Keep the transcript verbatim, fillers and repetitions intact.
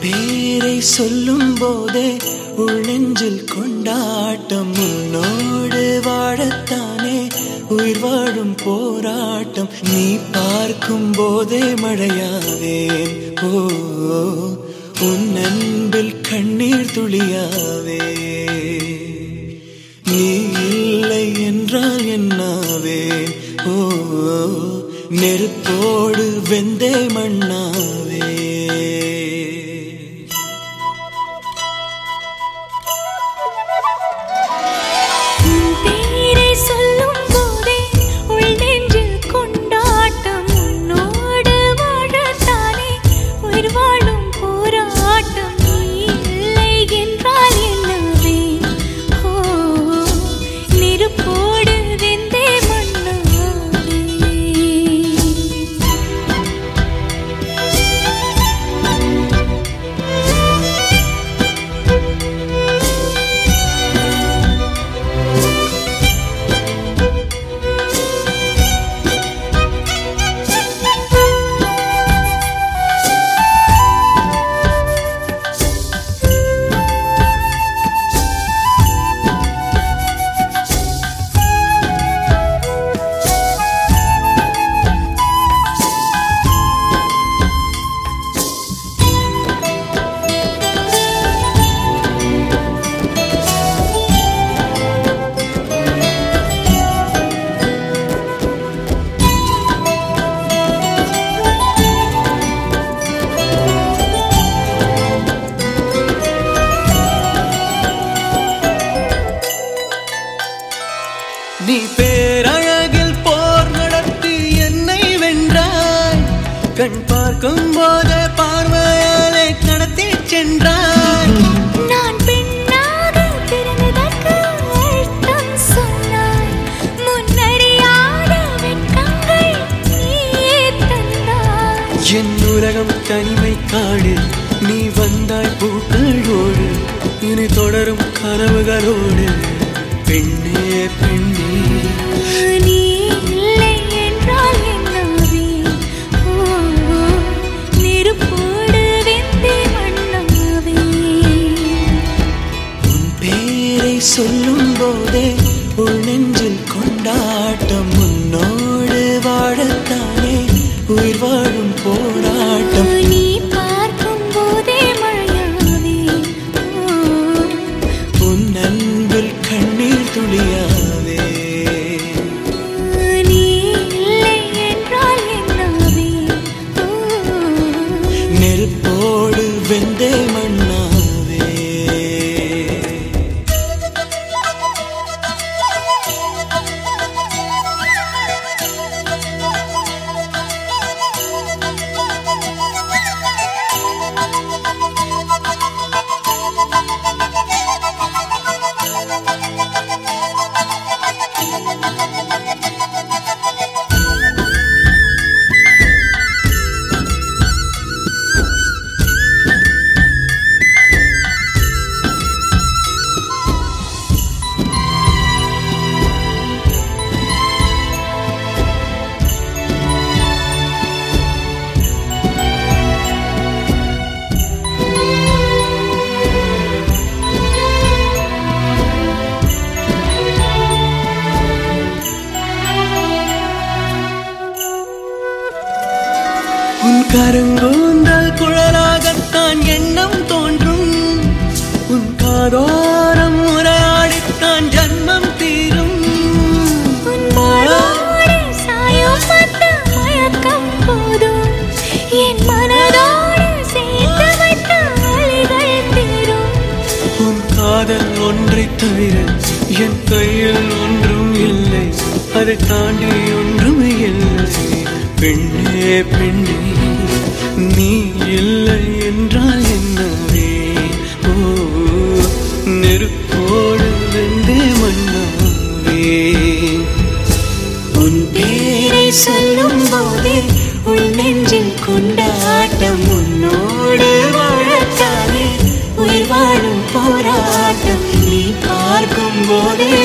பேரை சொல்லும் போதே உள்ளெஞ்சில் கொண்டாட்டம். உன்னோடு வாழத்தானே உயிர் வாழும் போராட்டம். நீ பார்க்கும் போதே மழையாவேன். ஓ உன் அன்பில் கண்ணீர் துளியாவே. நீ இல்லை என்றால் என்னாவேன். ஓ நெருப்போடு வெந்தே மண்ணாவே. நீ பேரழகில் போர் நடத்தி என்னை வென்றாய். கண் பார்க்கும் போது பார்வையாலே கடத்தி சென்றாய். நான் பெண்ணாக பிறந்ததற்கு அர்த்தம் சொன்னாய். முன்னறியாத வெட்கங்கள் நீயே தந்தாய். என் உலகம் தனிமை காடு. நீ வந்தாய் பூக்களோடு. இனி தொடரும் கனவுகளோடு. பெண்ணே பெண்ணே நீ இல்லை என்றால் என்னாவே. நெருப்போடு வெந்தே மண்ணாவே. உன் பேரை சொல்லும் போதே உள் நெஞ்சில் கொண்டாட்டம். உன்னோடு வாழத்தானே உயிர் வாழும் போராட்டம். நீ பார்க்கும் போதே மழையாவே. உன் அன்பில் கண்ணீர் துளியாவே. நீ இல்லை என்றால் என்னாவே. நெருப்போடு வெந்தே மண்ணாவே. உன் கருங்கூந்தல் குழலாகத்தான் எண்ணம் தோன்றும். உன் காதோரம் உரையாடித்தான் ஜன்மம் தீரும். உன் மாரோடு சாயம் பட்ட மயக்கம் போதும். என் மனதோடு சேர்த்து வைத்த அலைகள் தீரும். உன் காதல் ஒன்றை தவிர என் கையில் ஒன்றும் இல்லை. அதை தாண்டி ஒன்றும் இல்லை. பெண்ணே பெண்ணே நீ இல்லை என்றால் என்னவே. ஓ நெருப்போடு வெந்தே மண்ணாவே. உன் பேரை சொல்லும் போதே உள் நெஞ்சில் கொண்டாட்டம். உன்னோடு வாழத்தானே உயிர் வாழும் போராட்டம். நீ பார்க்கும் போதே